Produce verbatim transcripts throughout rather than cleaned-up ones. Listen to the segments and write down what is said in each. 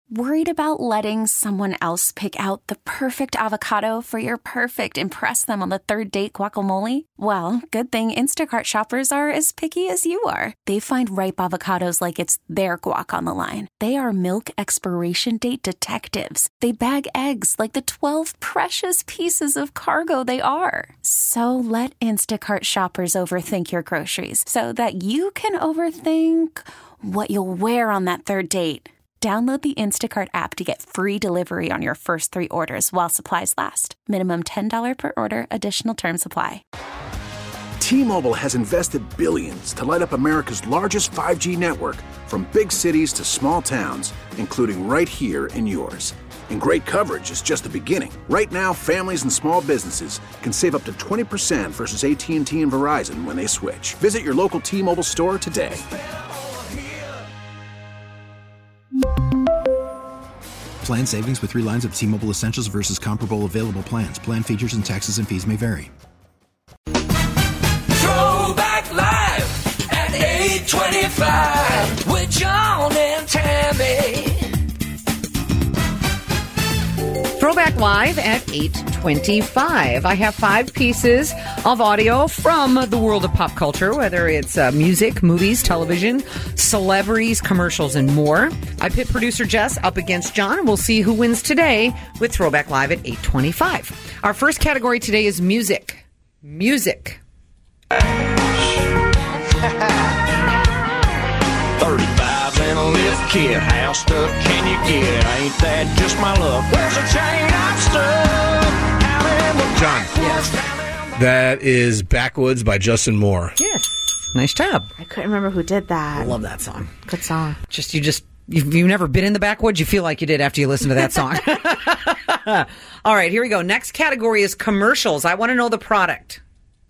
Worried about letting someone else pick out the perfect avocado for your perfect impress them on the third date guacamole? Well, good thing Instacart shoppers are as picky as you are. They find ripe avocados like it's their guac on the line. They are milk expiration date detectives. They bag eggs like the twelve precious pieces of cargo they are. So let Instacart shoppers overthink your groceries so that you can overthink what you'll wear on that third date. Download the Instacart app to get free delivery on your first three orders while supplies last. Minimum ten dollars per order. Additional terms apply. T-Mobile has invested billions to light up America's largest five G network, from big cities to small towns, including right here in yours. And great coverage is just the beginning. Right now, families and small businesses can save up to twenty percent versus A T and T and Verizon when they switch. Visit your local T-Mobile store today. Plan savings with three lines of T-Mobile Essentials versus comparable available plans. Plan features and taxes and fees may vary. Throwback Live at eight twenty-five with John and Tammy. Throwback Live at eight twenty-five. I have five pieces of audio from the world of pop culture, whether it's uh, music, movies, television, celebrities, commercials, and more. I pit producer Jess up against John, and we'll see who wins today with Throwback Live at eight twenty-five. Our first category today is music. Music. thirty-five and a lift kit, how stuck can you get? Ain't that just my luck? Where's a chain I'm stuck out in the John. Yes. That is Backwoods by Justin Moore. Yes. Nice job. I couldn't remember who did that. I love that song. Good song. Just, you just, you've, you've never been in the backwoods, you feel like you did after you listen to that song. All right, here we go. Next category is commercials. I want to know the product.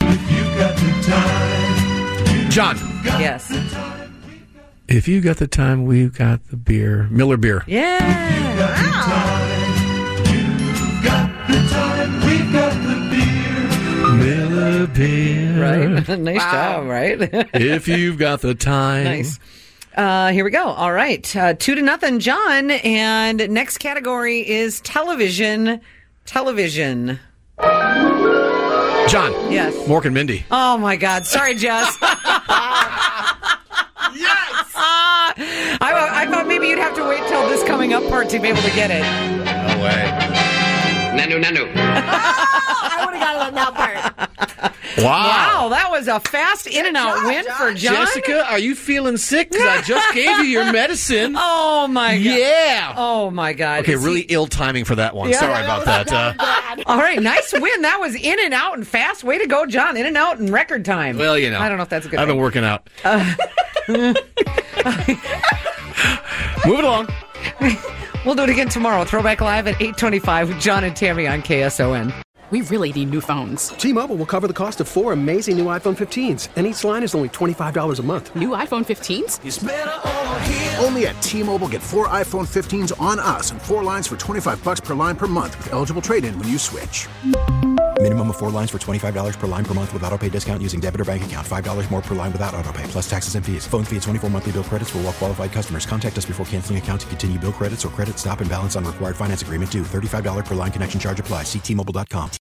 John. Yes. If you got the time, we've got the beer. Miller Beer. Yeah. Miller Beer. Right. Nice Wow. job, right? If you've got the time. Nice. Uh, here we go. All right. Uh, two to nothing, John. And next category is television. Television. John. Yes. Mork and Mindy. Oh, my God. Sorry, Jess. Yes! I, I thought maybe you'd have to wait till this coming up part to be able to get it. No way. Nanu, nanu. I would have got it on that part. Wow. Wow, that was a fast in and out win for John. Jessica, are you feeling sick? Because I just gave you your medicine. Oh, my God. Yeah. Oh, my God. Okay, Is really he- ill timing for that one. Yeah, Sorry about that. Uh, All right, nice win. That was in and out and fast. Way to go, John. In and out in record time. well, you know. I don't know if that's a good I've thing. been working out. Uh, Move it along. We'll do it again tomorrow. Throwback Live at eight twenty-five with John and Tammy on K S O N. We really need new phones. T-Mobile will cover the cost of four amazing new iPhone fifteens, and each line is only twenty-five dollars a month. New iPhone fifteens? It's better over here. Only at T-Mobile, get four iPhone fifteens on us and four lines for twenty-five bucks per line per month with eligible trade-in when you switch. Minimum of four lines for twenty-five dollars per line per month with autopay discount using debit or bank account. five dollars more per line without autopay, plus taxes and fees. Phone fee at twenty-four monthly bill credits for well-qualified customers. Contact us before canceling account to continue bill credits or credit stop and balance on required finance agreement due. thirty-five dollars per line connection charge applies. See T Mobile dot com.